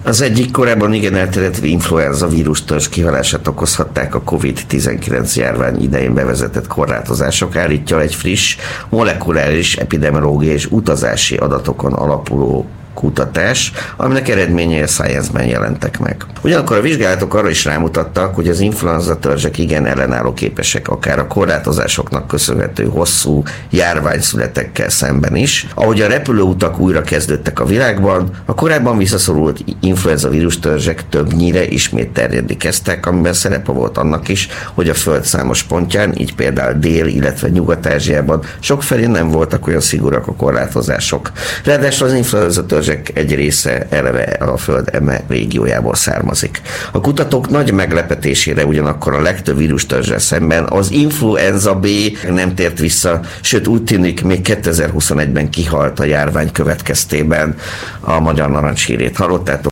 Az egyik korábban igen elterjedt influenza vírustörzs kihalását okozhatták a COVID-19 járvány idején bevezetett korlátozások, állítja egy friss molekuláris epidemiológiai és utazási adatokon alapuló kutatás, aminek eredményei a Science-ben jelentek meg. Ugyanakkor a vizsgálatok arra is rámutattak, hogy az influenza törzsek igen ellenálló képesek akár a korlátozásoknak köszönhető hosszú járványszünetekkel szemben is. Ahogy a repülőutak újra kezdődtek a világban, a korábban visszaszorult influenza vírustörzsek többnyire ismét terjedni kezdtek, amiben szerepe volt annak is, hogy a Föld számos pontján, így például Dél-, illetve Nyugat-Ázsiában sokfelé nem voltak olyan szigorúak a korlátozások. Ráadásul az influenza törzsek egy része eleve a Föld eme régiójából származik. A kutatók nagy meglepetésére ugyanakkor a legtöbb vírustörzsel szemben az influenza B nem tért vissza, sőt úgy tűnik, még 2021-ben kihalt a járvány következtében. A magyar narancshírét hallottátok.